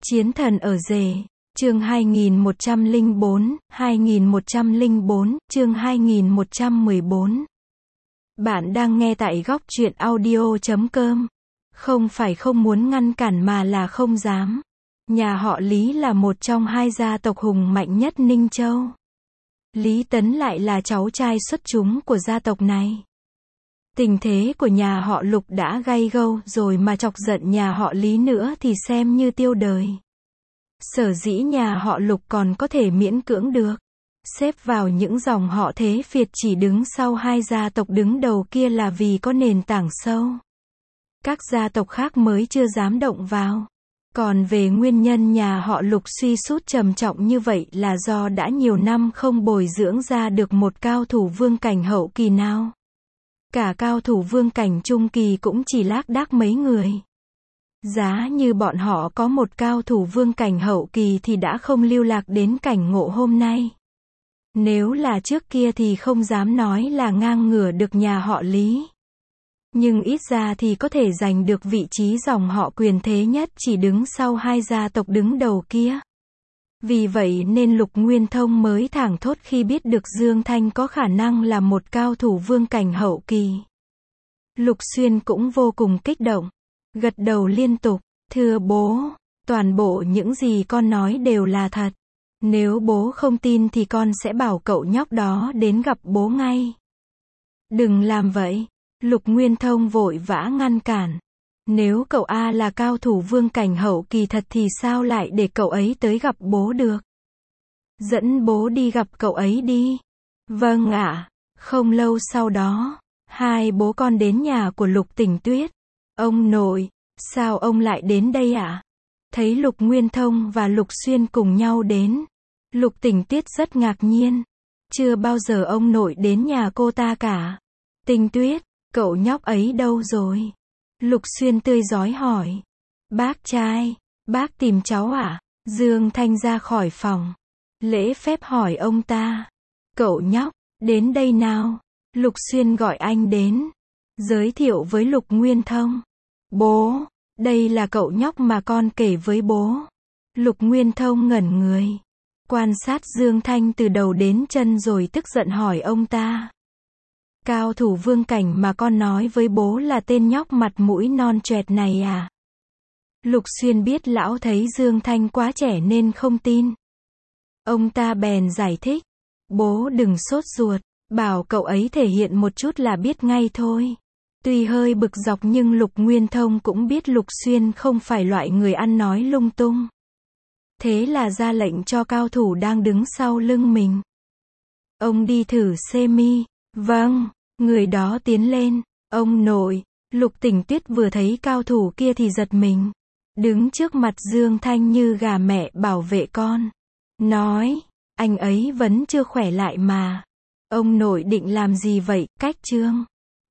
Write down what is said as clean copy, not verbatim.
Chiến thần ở rể, chương 2104, chương 2114. Bạn đang nghe tại góc truyện audio.com. Không phải không muốn ngăn cản mà là không dám. Nhà họ Lý là một trong hai gia tộc hùng mạnh nhất Ninh Châu. Lý Tấn lại là cháu trai xuất chúng của gia tộc này. Tình thế của nhà họ Lục đã gay gâu rồi mà chọc giận nhà họ Lý nữa thì xem như tiêu đời. Sở dĩ nhà họ Lục còn có thể miễn cưỡng được xếp vào những dòng họ thế Việt chỉ đứng sau hai gia tộc đứng đầu kia là vì có nền tảng sâu. Các gia tộc khác mới chưa dám động vào. Còn về nguyên nhân nhà họ Lục suy sút trầm trọng như vậy là do đã nhiều năm không bồi dưỡng ra được một cao thủ vương cảnh hậu kỳ nào. Cả cao thủ vương cảnh trung kỳ cũng chỉ lác đác mấy người. Giá như bọn họ có một cao thủ vương cảnh hậu kỳ thì đã không lưu lạc đến cảnh ngộ hôm nay. Nếu là trước kia thì không dám nói là ngang ngửa được nhà họ Lý. Nhưng ít ra thì có thể giành được vị trí dòng họ quyền thế nhất chỉ đứng sau hai gia tộc đứng đầu kia. Vì vậy nên Lục Nguyên Thông mới thảng thốt khi biết được Dương Thanh có khả năng là một cao thủ vương cảnh hậu kỳ. Lục Xuyên cũng vô cùng kích động. Gật đầu liên tục, thưa bố, toàn bộ những gì con nói đều là thật. Nếu bố không tin thì con sẽ bảo cậu nhóc đó đến gặp bố ngay. Đừng làm vậy, Lục Nguyên Thông vội vã ngăn cản. Nếu cậu A là cao thủ vương cảnh hậu kỳ thật thì sao lại để cậu ấy tới gặp bố được? Dẫn bố đi gặp cậu ấy đi. Vâng ạ. Không lâu sau đó, hai bố con đến nhà của Lục Tỉnh Tuyết. Ông nội, sao ông lại đến đây ạ? Thấy Lục Nguyên Thông và Lục Xuyên cùng nhau đến. Lục Tỉnh Tuyết rất ngạc nhiên. Chưa bao giờ ông nội đến nhà cô ta cả. Tình Tuyết, cậu nhóc ấy đâu rồi? Lục Xuyên tươi rói hỏi. Bác trai, bác tìm cháu à? Dương Thanh ra khỏi phòng. Lễ phép hỏi ông ta. Cậu nhóc, đến đây nào. Lục Xuyên gọi anh đến. Giới thiệu với Lục Nguyên Thông. Bố, đây là cậu nhóc mà con kể với bố. Lục Nguyên Thông ngẩn người. Quan sát Dương Thanh từ đầu đến chân rồi tức giận hỏi ông ta. Cao thủ vương cảnh mà con nói với bố là tên nhóc mặt mũi non choẹt này à? Lục Xuyên biết lão thấy Dương Thanh quá trẻ nên không tin. Ông ta bèn giải thích. Bố đừng sốt ruột, bảo cậu ấy thể hiện một chút là biết ngay thôi. Tuy hơi bực dọc nhưng Lục Nguyên Thông cũng biết Lục Xuyên không phải loại người ăn nói lung tung. Thế là ra lệnh cho cao thủ đang đứng sau lưng mình. Ông đi thử semi. Vâng, người đó tiến lên. Ông nội, Lục Tỉnh Tuyết vừa thấy cao thủ kia thì giật mình. Đứng trước mặt Dương Thanh như gà mẹ bảo vệ con. Nói, anh ấy vẫn chưa khỏe lại mà. Ông nội định làm gì vậy, cách trương?